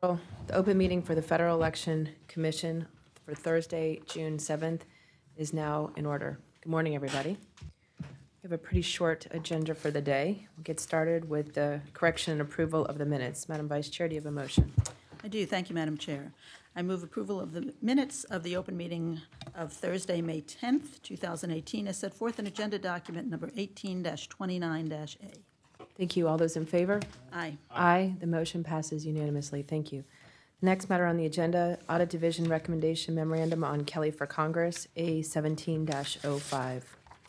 The open meeting for the Federal Election Commission for Thursday, June 7th is now in order. Good morning, everybody. We have a pretty short agenda for the day. We'll get started with the correction and approval of the minutes. Madam Vice Chair, do you have a motion? I do. Thank you, Madam Chair. I move approval of the minutes of the open meeting of Thursday, May 10th, 2018, as set forth in agenda document number 18-29-A. Thank you. All those in favor? Aye. Aye. The motion passes unanimously. Thank you. Next matter on the agenda, Audit Division Recommendation Memorandum on Kelly for Congress, A17-05.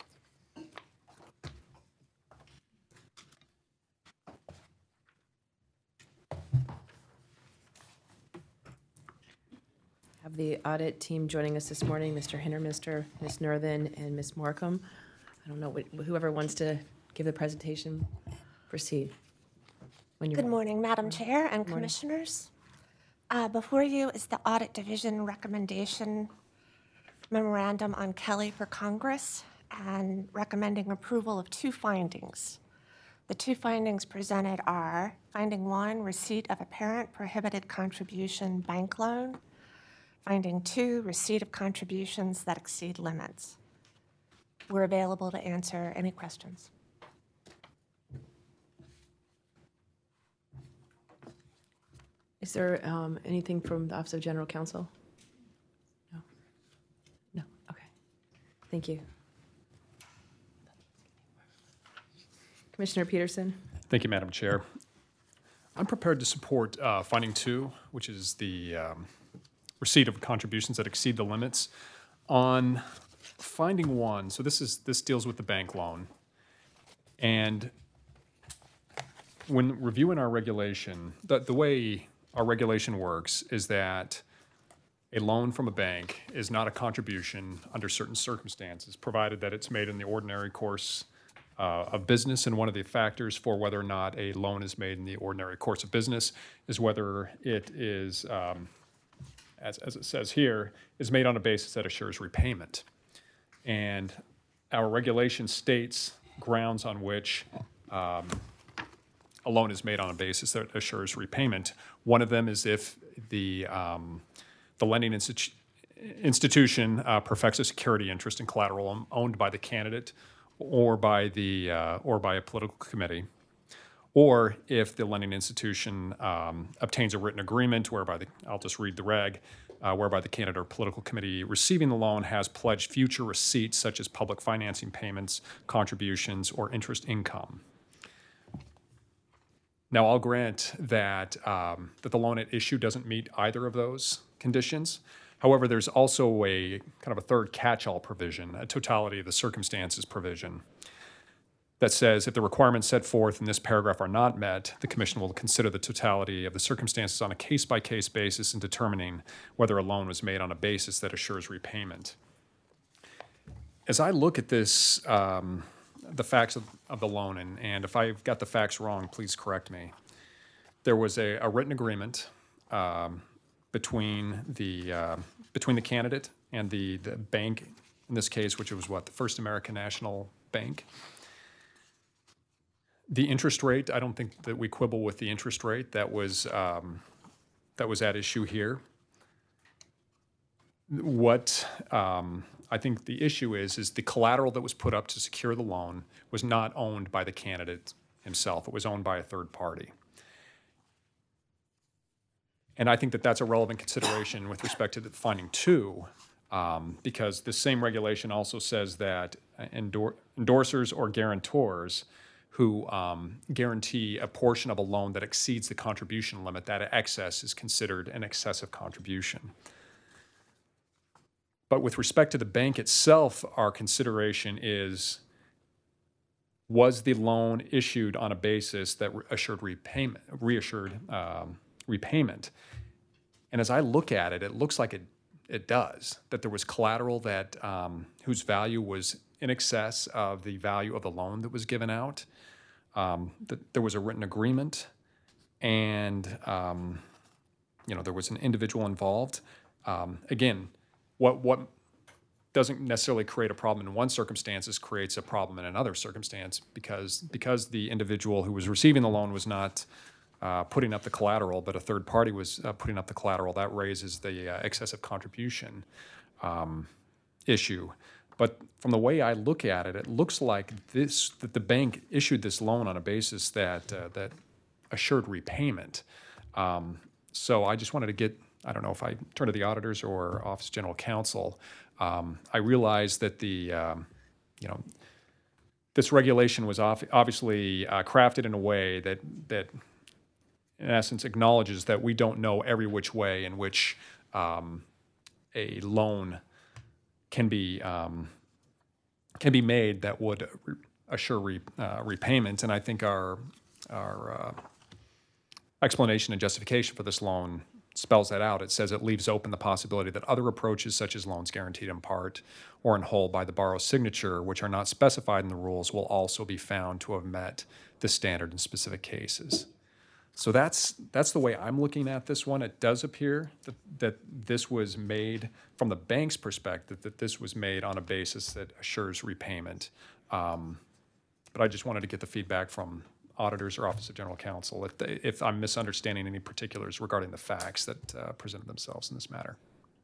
Have the audit team joining us this morning, Mr. Hintermister, Ms. Nerthen, and Ms. Markham. I don't know, whoever wants to give the presentation, proceed. When you're Good morning, Madam Chair and morning. Commissioners. Before you is the Audit Division Recommendation Memorandum on Kelly for Congress and recommending approval of two findings. The two findings presented are Finding 1, receipt of apparent prohibited contribution bank loan. Finding 2, receipt of contributions that exceed limits. We're available to answer any questions. Is there anything from the Office of General Counsel? No? No, okay. Thank you. Commissioner Peterson? Thank you, Madam Chair. I'm prepared to support finding 2, which is the receipt of contributions that exceed the limits. On finding 1, so this deals with the bank loan. And when reviewing our regulation, the way our regulation works is that a loan from a bank is not a contribution under certain circumstances, provided that it's made in the ordinary course of business. And one of the factors for whether or not a loan is made in the ordinary course of business is whether it is, as it says here, is made on a basis that assures repayment. And our regulation states grounds on which a loan is made on a basis that assures repayment. One of them is if the lending institution perfects a security interest in collateral owned by the candidate or by a political committee, or if the lending institution obtains a written agreement whereby I'll just read the reg, whereby the candidate or political committee receiving the loan has pledged future receipts such as public financing payments, contributions, or interest income. Now, I'll grant that that the loan at issue doesn't meet either of those conditions. However, there's also a kind of a third catch-all provision, a totality of the circumstances provision, that says if the requirements set forth in this paragraph are not met, the Commission will consider the totality of the circumstances on a case-by-case basis in determining whether a loan was made on a basis that assures repayment. As I look at this, the facts of the loan, and if I've got the facts wrong, please correct me. There was a written agreement between the candidate and the bank, in this case, which was the First American National Bank. The interest rate, I don't think that we quibble with the interest rate that was at issue here. What I think the issue is the collateral that was put up to secure the loan was not owned by the candidate himself. It was owned by a third party. And I think that that's a relevant consideration with respect to the finding 2, because the same regulation also says that endorsers or guarantors who guarantee a portion of a loan that exceeds the contribution limit, that excess is considered an excessive contribution. But with respect to the bank itself, our consideration is, was the loan issued on a basis that reassured repayment? And as I look at it, it looks like it does, that there was collateral that whose value was in excess of the value of the loan that was given out, that there was a written agreement, and there was an individual involved. Again, what doesn't necessarily create a problem in one circumstance creates a problem in another circumstance because the individual who was receiving the loan was not putting up the collateral, but a third party was putting up the collateral, that raises the excessive contribution issue. But from the way I look at it, it looks like that the bank issued this loan on a basis that assured repayment. So I just wanted to get, I don't know if I turn to the auditors or Office of General Counsel. I realize that this regulation was obviously crafted in a way that in essence acknowledges that we don't know every which way in which a loan can be made that would assure repayment. And I think our explanation and justification for this loan spells that out. It says it leaves open the possibility that other approaches, such as loans guaranteed in part or in whole by the borrower's signature, which are not specified in the rules, will also be found to have met the standard in specific cases. So that's the way I'm looking at this one. It does appear that this was made, from the bank's perspective, that this was made on a basis that assures repayment. But I just wanted to get the feedback from auditors or Office of General Counsel if I'm misunderstanding any particulars regarding the facts that presented themselves in this matter.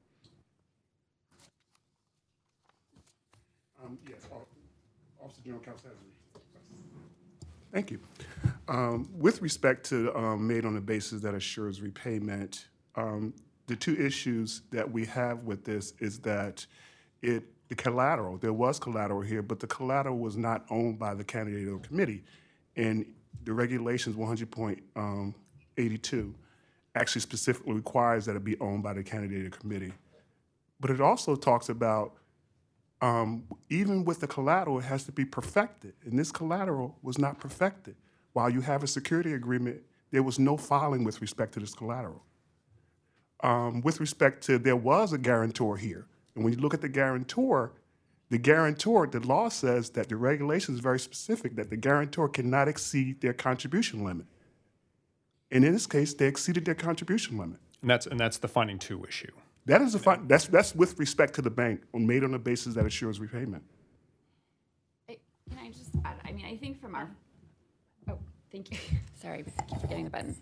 Yes, Office of General Counsel has a Thank you. With respect to made on the basis that assures repayment, the two issues that we have with this is that the collateral, there was collateral here, but the collateral was not owned by the candidate or committee. And the regulations 100.82 actually specifically requires that it be owned by the candidate or committee. But it also talks about even with the collateral, it has to be perfected. And this collateral was not perfected. While you have a security agreement, there was no filing with respect to this collateral. With respect to, there was a guarantor here. And when you look at the guarantor, the law says that the regulation is very specific, that the guarantor cannot exceed their contribution limit. And in this case, they exceeded their contribution limit. And that's the finding 2 issue. That is that's with respect to the bank, made on the basis that assures repayment. Can I just add, I mean, I think from our, thank you. Sorry, I keep forgetting the button.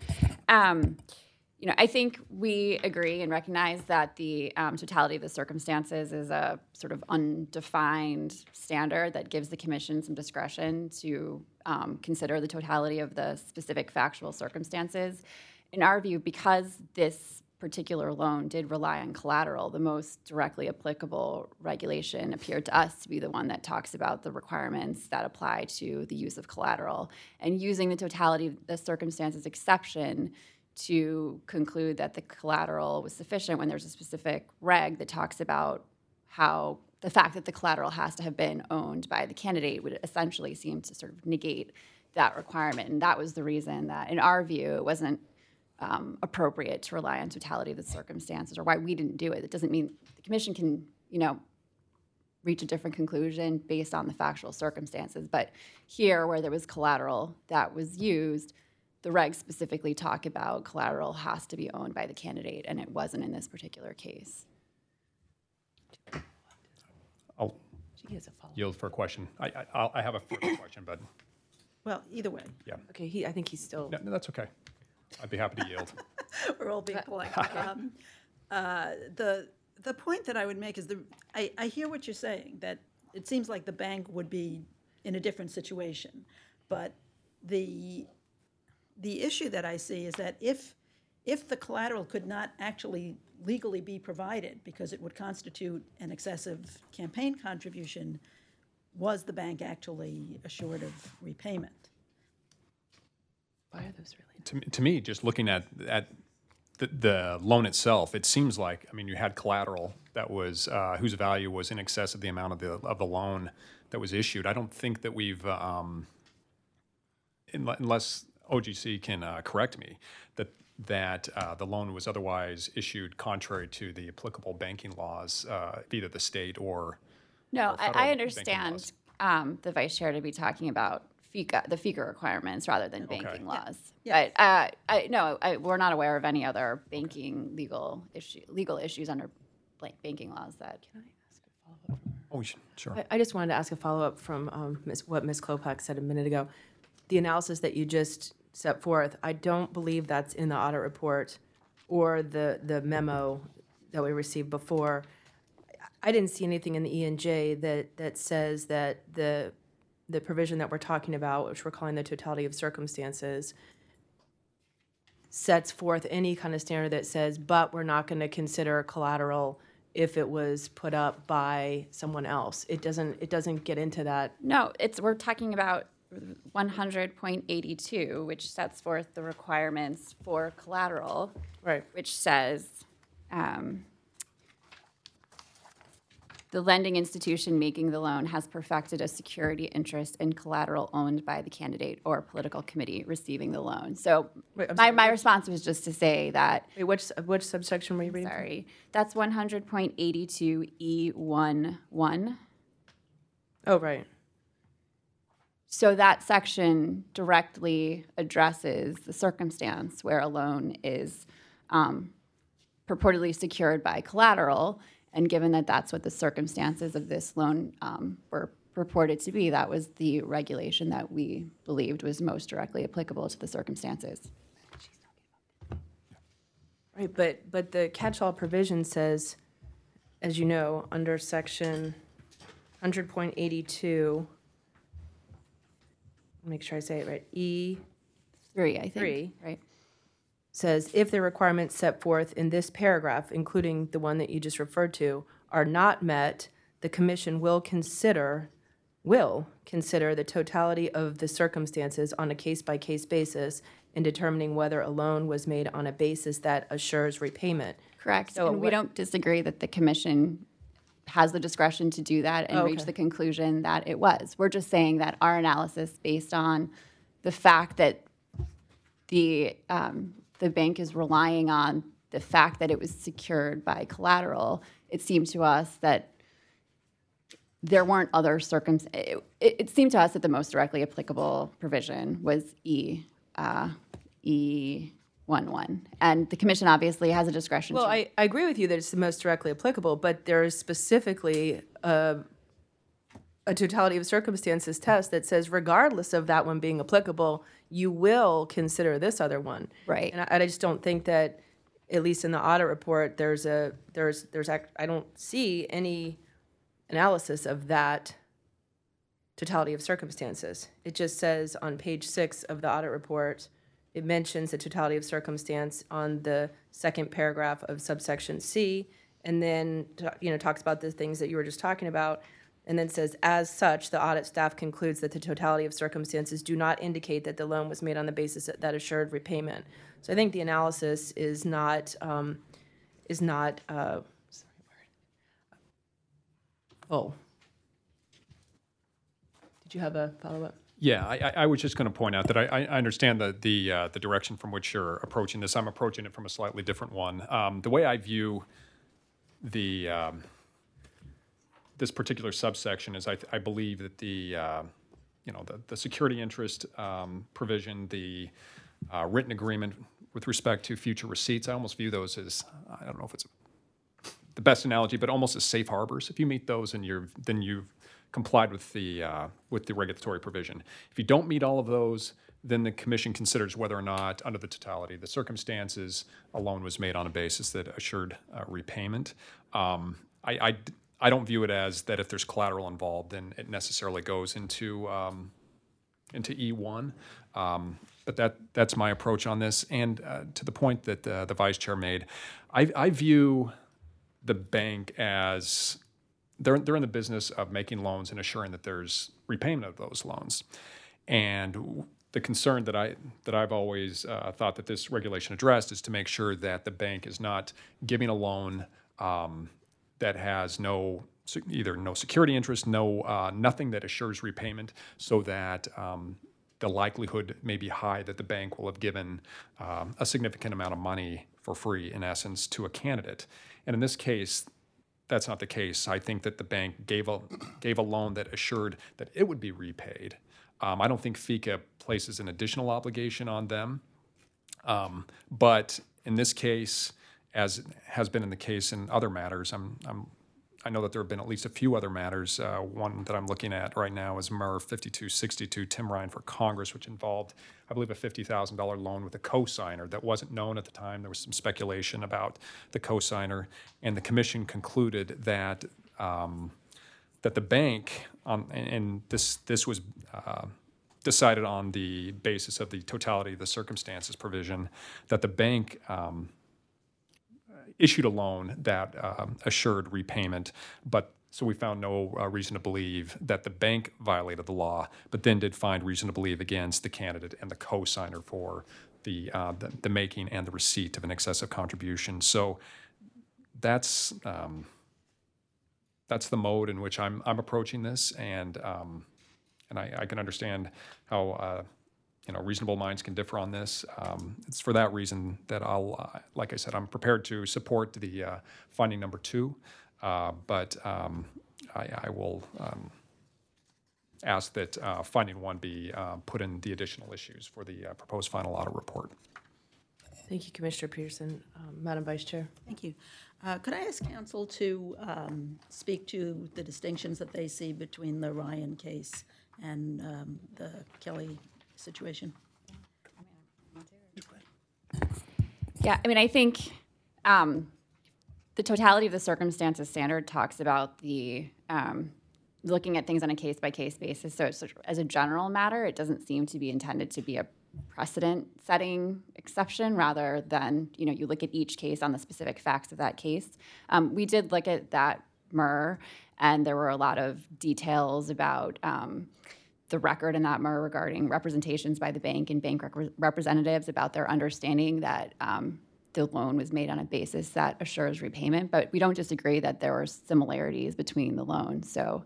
I think we agree and recognize that the totality of the circumstances is a sort of undefined standard that gives the commission some discretion to consider the totality of the specific factual circumstances. In our view, because this particular loan did rely on collateral, the most directly applicable regulation appeared to us to be the one that talks about the requirements that apply to the use of collateral, and using the totality of the circumstances exception to conclude that the collateral was sufficient when there's a specific reg that talks about how the fact that the collateral has to have been owned by the candidate would essentially seem to sort of negate that requirement. And that was the reason that, in our view, it wasn't appropriate to rely on totality of the circumstances, or why we didn't do it. It doesn't mean the commission can, reach a different conclusion based on the factual circumstances. But here, where there was collateral that was used, the regs specifically talk about collateral has to be owned by the candidate, and it wasn't in this particular case. I'll She has a follow-up. yield for a question. I have a further question, but Well, either way, Okay, I think he's still. no, that's okay. I'd be happy to yield. we're all being polite. The point that I would make is I hear what you're saying, that it seems like the bank would be in a different situation. But the issue that I see is that if the collateral could not actually legally be provided because it would constitute an excessive campaign contribution, was the bank actually assured of repayment? Why are those really? To me, just looking at the loan itself, it seems like, you had collateral that was whose value was in excess of the amount of the loan that was issued. I don't think that we've, unless OGC can correct me, that the loan was otherwise issued contrary to the applicable banking laws of either the state or No, or federal I banking understand laws. the vice chair to be talking about the FICA requirements rather than Okay. banking laws. Yeah. But we're not aware of any other banking legal issues under banking laws that. Can I ask a follow-up? Oh, sure. I just wanted to ask a follow-up from what Ms. Klopak said a minute ago. The analysis that you just set forth. I don't believe that's in the audit report or the memo that we received before. I didn't see anything in the E&J that says that the provision that we're talking about, which we're calling the totality of circumstances, sets forth any kind of standard that says, but we're not going to consider collateral if it was put up by someone else. It doesn't get into that. No, we're talking about 100.82, which sets forth the requirements for collateral, Right. which says the lending institution making the loan has perfected a security interest in collateral owned by the candidate or political committee receiving the loan. So Wait, I'm sorry, my response was just to say that, Wait, which subsection were you reading? sorry, that's 100.82E11. Oh, right. So that section directly addresses the circumstance where a loan is purportedly secured by collateral. And given that that's what the circumstances of this loan were purported to be, that was the regulation that we believed was most directly applicable to the circumstances. Right, but the catch-all provision says, as you know, under section 100.82, make sure I say it right, E3, 3, I think, right? says, if the requirements set forth in this paragraph, including the one that you just referred to, are not met, the commission will consider the totality of the circumstances on a case-by-case basis in determining whether a loan was made on a basis that assures repayment. Correct. So And we what- don't disagree that the commission has the discretion to do that and reach Okay. the conclusion that it was. We're just saying that our analysis, based on the fact that the bank is relying on the fact that it was secured by collateral, it seemed to us that there weren't other circumstances. It seemed to us that the most directly applicable provision was E11. And the commission obviously has a discretion Well, to. I agree with you that it's the most directly applicable, but there is specifically a totality of circumstances test that says regardless of that one being applicable, you will consider this other one. Right. And I just don't think that, at least in the audit report, I don't see any analysis of that totality of circumstances. It just says on page 6 of the audit report, it mentions the totality of circumstance on the second paragraph of subsection C, and then, talks about the things that you were just talking about, and then says, as such, the audit staff concludes that the totality of circumstances do not indicate that the loan was made on the basis that assured repayment. So I think the analysis is not full. Did you have a follow-up? Yeah, I was just going to point out that I understand the direction from which you're approaching this. I'm approaching it from a slightly different one. The way I view this particular subsection is I believe that the security interest provision, the written agreement with respect to future receipts, I almost view those as, I don't know if it's the best analogy, but almost as safe harbors. If you meet those, then you've complied with the regulatory provision. If you don't meet all of those, then the commission considers whether or not, under the totality of the circumstances, a loan was made on a basis that assured repayment. I don't view it as that if there's collateral involved, then it necessarily goes into E1. But that's my approach on this. And to the point that the vice chair made, I view the bank as they're in the business of making loans and assuring that there's repayment of those loans. And the concern that I've always thought that this regulation addressed is to make sure that the bank is not giving a loan that has either no security interest, nothing that assures repayment, so that the likelihood may be high that the bank will have given a significant amount of money for free, in essence, to a candidate. And in this case, that's not the case. I think that the bank gave a loan that assured that it would be repaid. I don't think FICA places an additional obligation on them. But in this case, as has been in the case in other matters, I know that there have been at least a few other matters. One that I'm looking at right now is MER 5262, Tim Ryan for Congress, which involved, I believe, a $50,000 loan with a cosigner that wasn't known at the time. There was some speculation about the cosigner, and the commission concluded that that the bank, and this was decided on the basis of the totality of the circumstances provision, that the bank issued a loan that assured repayment, but so we found no reason to believe that the bank violated the law, but then did find reason to believe against the candidate and the cosigner for the making and the receipt of an excessive contribution. So that's the mode in which I'm approaching this, and I can understand how reasonable minds can differ on this. It's for that reason that I'll, like I said, I'm prepared to support the finding number 2, but I will ask that finding 1 be put in the additional issues for the proposed final audit report. Thank you, Commissioner Peterson. Madam Vice Chair. Thank you. Could I ask counsel to speak to the distinctions that they see between the Ryan case and the Kelly situation? Yeah, I mean, I think the totality of the circumstances standard talks about the looking at things on a case-by-case basis. So it's, as a general matter, it doesn't seem to be intended to be a precedent-setting exception, rather than, you look at each case on the specific facts of that case. We did look at that MER, and there were a lot of details about the record in that MER regarding representations by the bank and bank representatives about their understanding that the loan was made on a basis that assures repayment. But we don't disagree that there were similarities between the loans. So,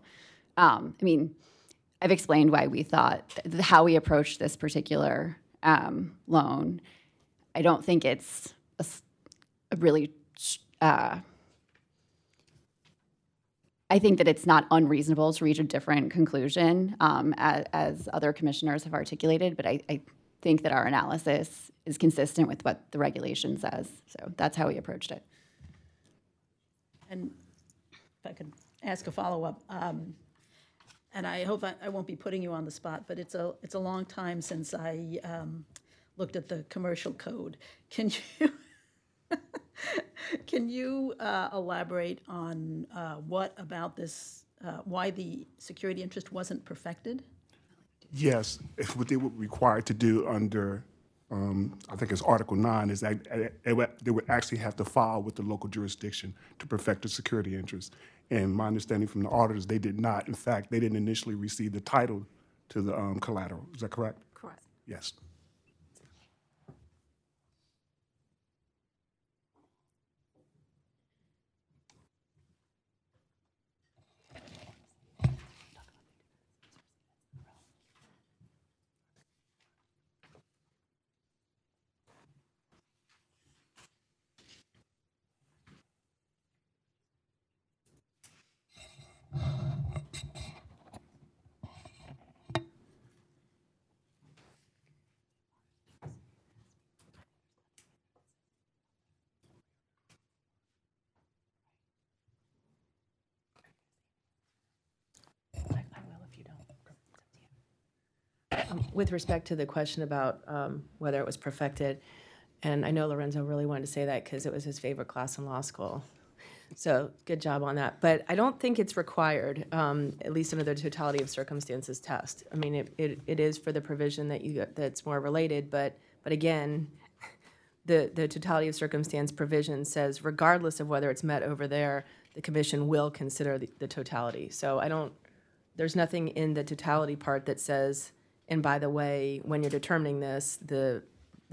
I've explained why we thought, how we approached this particular loan. I don't think it's a really, I think that it's not unreasonable to reach a different conclusion, as other commissioners have articulated, but I think that our analysis is consistent with what the regulation says. So that's how we approached it. And if I could ask a follow-up, and I hope I won't be putting you on the spot, but it's a long time since I looked at the commercial code. Can you elaborate on what about this, why the security interest wasn't perfected? Yes, if what they were required to do under, I think it's Article 9, is that they would actually have to file with the local jurisdiction to perfect the security interest. And my understanding from the auditors, they did not. In fact, they didn't initially receive the title to the collateral. Is that correct? Correct. Yes. With respect to the question about whether it was perfected, and I know Lorenzo really wanted to say that because it was his favorite class in law school. So good job on that. But I don't think it's required, at least under the totality of circumstances test. I mean, it is for the provision that's more related, but again, the totality of circumstance provision says regardless of whether it's met over there, the commission will consider the totality. So there's nothing in the totality part that says, and by the way, when you're determining this, the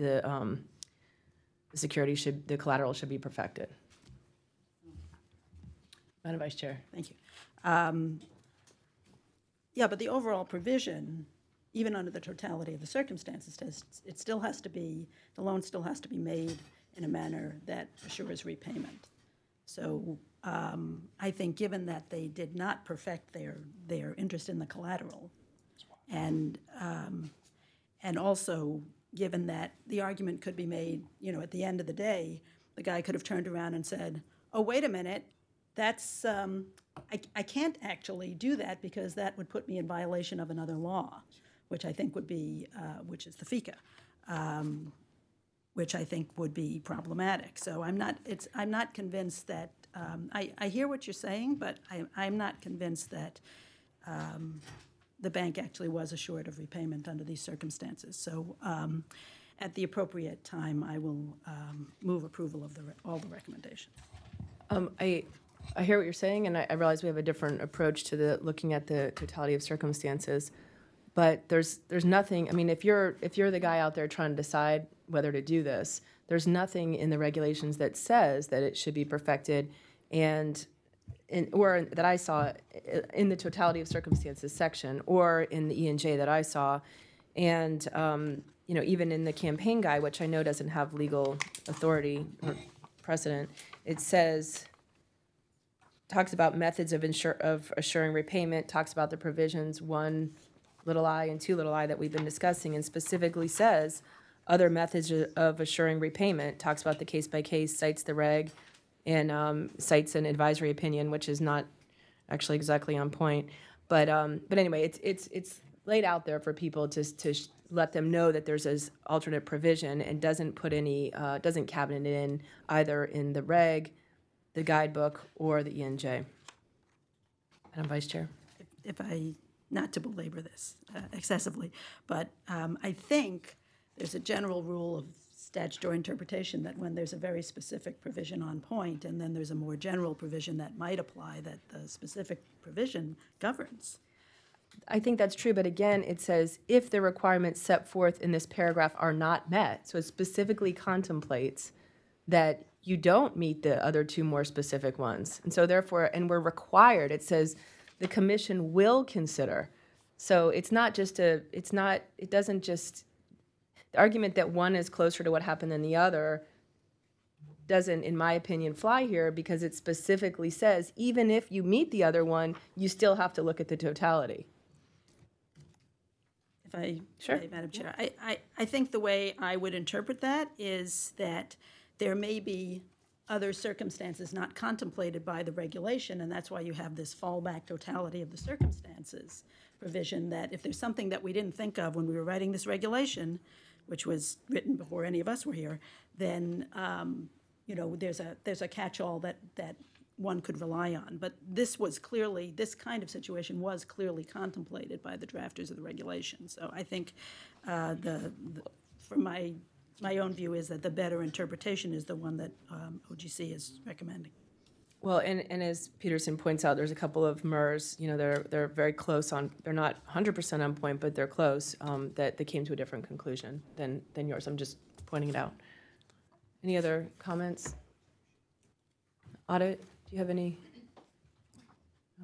collateral should be perfected. Madam Vice Chair. Thank you. Yeah, but the overall provision, even under the totality of the circumstances test, it still has to be, the loan still has to be made in a manner that assures repayment. So I think given that they did not perfect their interest in the collateral, and also given that the argument could be made, at the end of the day, the guy could have turned around and said, oh, wait a minute, that's, I can't actually do that because that would put me in violation of another law, which I think would be, which is the FICA, which I think would be problematic. So I'm not convinced that, I hear what you're saying, but I'm not convinced that the bank actually was assured of repayment under these circumstances. So at the appropriate time, I will move approval of all the recommendations. I hear what you're saying, and I realize we have a different approach to looking at the totality of circumstances. But there's nothing. I mean, if you're the guy out there trying to decide whether to do this, there's nothing in the regulations that says that it should be perfected, or that I saw in the totality of circumstances section, or in the E&J that I saw, and even in the campaign guide, which I know doesn't have legal authority or precedent, it talks about methods of assuring repayment, talks about the provisions 1 little I and 2 little I that we've been discussing, and specifically says other methods of assuring repayment, talks about the case by case, cites the reg, and cites an advisory opinion, which is not actually exactly on point. But anyway, it's laid out there for people to let them know that there's this alternate provision, and doesn't put any doesn't cabinet it in either in the reg, the guidebook, or the E&J. Madam Vice Chair. Not to belabor this excessively, but I think there's a general rule of statutory interpretation that when there's a very specific provision on point, and then there's a more general provision that might apply, that the specific provision governs. I think that's true, but again, it says if the requirements set forth in this paragraph are not met, so it specifically contemplates that you don't meet the other 2 more specific ones. And so therefore, and we're required, it says the commission will consider. So it's not just it doesn't just, the argument that one is closer to what happened than the other doesn't, in my opinion, fly here, because it specifically says even if you meet the other one, you still have to look at the totality. If I Sure. may, Madam Chair, I think the way I would interpret that is that there may be other circumstances not contemplated by the regulation, and that's why you have this fallback totality of the circumstances provision, that if there's something that we didn't think of when we were writing this regulation, which was written before any of us were here, then there's a catch-all that one could rely on. But this kind of situation was clearly contemplated by the drafters of the regulation. So I think from my own view is that the better interpretation is the one that OGC is recommending. Well, and as Peterson points out, there's a couple of MERS, they're very close on, they're not 100% on point, but they're close, that they came to a different conclusion than yours. I'm just pointing it out. Any other comments? Audit, do you have any? No.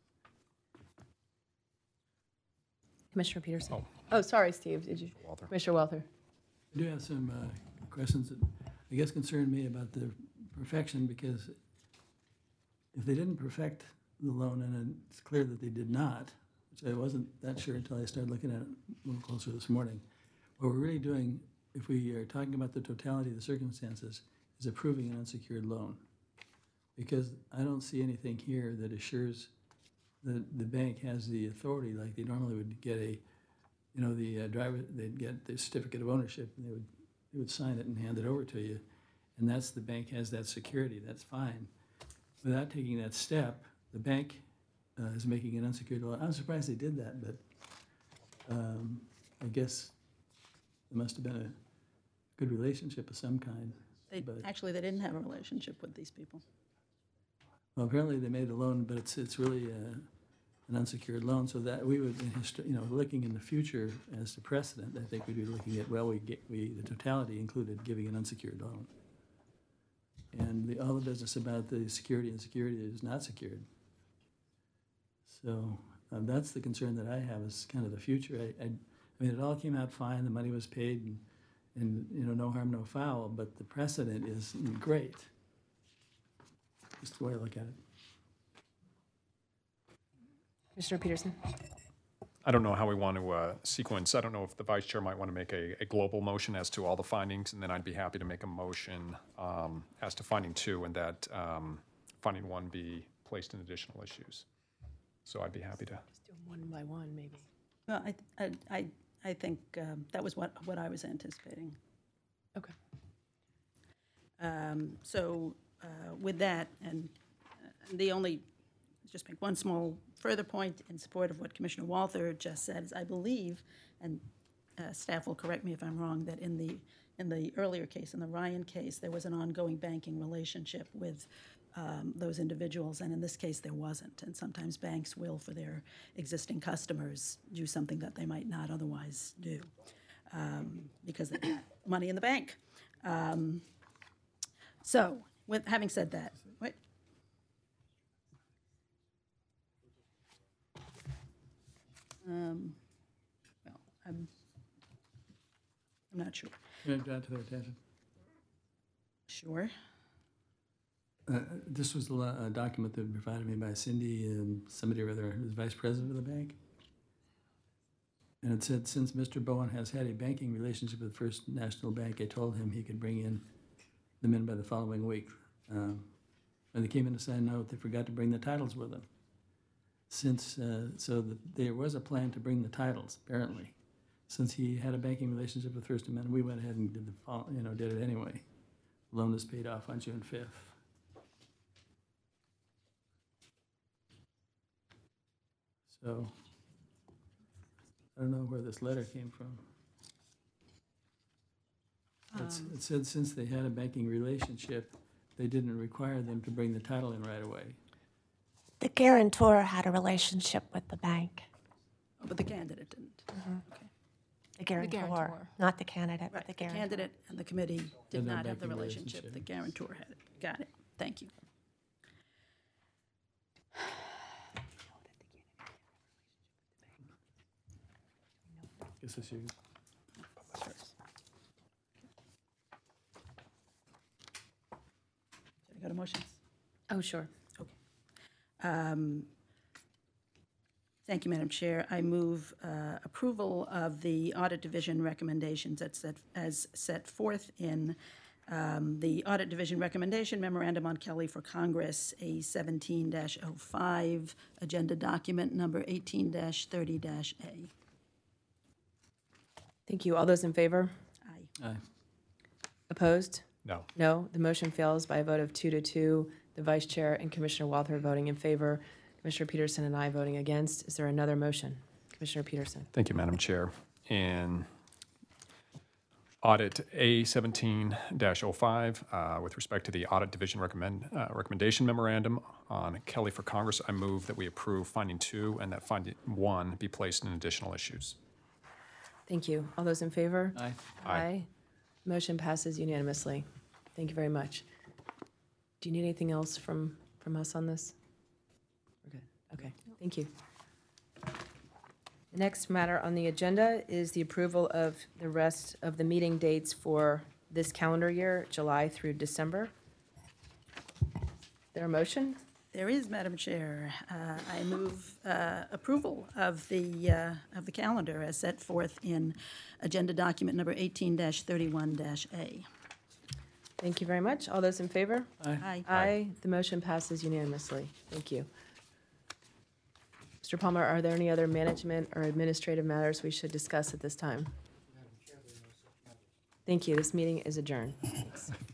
Commissioner Peterson. Oh, sorry, Steve, did you? Walther. Commissioner Walther. I do have some questions that I guess concern me about the perfection, because if they didn't perfect the loan, and it's clear that they did not, which I wasn't that sure until I started looking at it a little closer this morning, what we're really doing, if we are talking about the totality of the circumstances, is approving an unsecured loan. Because I don't see anything here that assures that the bank has the authority like they normally would get the driver, they'd get the certificate of ownership, and they would sign it and hand it over to you, and the bank has that security. That's fine. Without taking that step, the bank is making an unsecured loan. I'm surprised they did that, but I guess there must have been a good relationship of some kind. Actually, they didn't have a relationship with these people. Well, apparently they made a loan, but it's really an unsecured loan, so that we would, looking in the future as to precedent, I think we'd be looking at, the totality included giving an unsecured loan. And all the business about the security is not secured. So that's the concern that I have, is kind of the future. I mean, it all came out fine, the money was paid, and no harm, no foul, but the precedent is great. Just the way I look at it. Commissioner Peterson. I don't know how we want to sequence. I don't know if the vice chair might want to make a global motion as to all the findings, and then I'd be happy to make a motion as to finding 2, and that finding one be placed in additional issues. So I'd be happy to. Just do them one by one, maybe. Well, I think that was what I was anticipating. Okay. So with that, and just make one small further point in support of what Commissioner Walther just said, is I believe, and staff will correct me if I'm wrong, that in the earlier case, in the Ryan case, there was an ongoing banking relationship with those individuals, and in this case, there wasn't. And sometimes banks will, for their existing customers, do something that they might not otherwise do because they have money in the bank. So, with having said that, wait. Well, I'm not sure. Can I draw to their attention? Sure. This was a document that was provided me by Cindy and somebody or other who was vice president of the bank. And it said, since Mr. Bowen has had a banking relationship with First National Bank, I told him he could bring them in by the following week. When they came in to sign out, they forgot to bring the titles with them. There was a plan to bring the titles, apparently. Since he had a banking relationship with First Amendment, we went ahead and did it anyway. Loan is paid off on June 5th. So, I don't know where this letter came from. It said since they had a banking relationship, they didn't require them to bring the title in right away. The guarantor had a relationship with the bank. Oh, but the candidate didn't. Okay. The guarantor, guarantor. not the candidate, but Right, the the guarantor. candidate and the committee did Had no not have the banking relationship. relationship. The guarantor had it. Got it. Thank you. Guess that's you. Should I go to motions? Oh, sure. Thank you, Madam Chair. I move approval of the Audit Division recommendations as set forth in the Audit Division Recommendation Memorandum on Kelly for Congress, A17-05, Agenda Document Number 18-30-A. Thank you. All those in favor? Aye. Aye. Opposed? No. No. The motion fails by a vote of 2 to 2. The Vice Chair and Commissioner Walther voting in favor, Commissioner Peterson and I voting against. Is there another motion? Commissioner Peterson. Thank you, Madam Chair. In Audit A17-05, with respect to the Audit Division Recommendation Memorandum on Kelly for Congress, I move that we approve finding 2 and that finding 1 be placed in additional issues. Thank you. All those in favor? Aye. Aye. Motion passes unanimously. Thank you very much. Do you need anything else from us on this? We're good. Okay, thank you. The next matter on the agenda is the approval of the rest of the meeting dates for this calendar year, July through December. Is there a motion? There is, Madam Chair. I move approval of the calendar as set forth in Agenda Document Number 18-31-A. Thank you very much. All those in favor? Aye. Aye. The motion passes unanimously. Thank you. Mr. Palmer, are there any other management or administrative matters we should discuss at this time? Thank you. This meeting is adjourned. Thanks.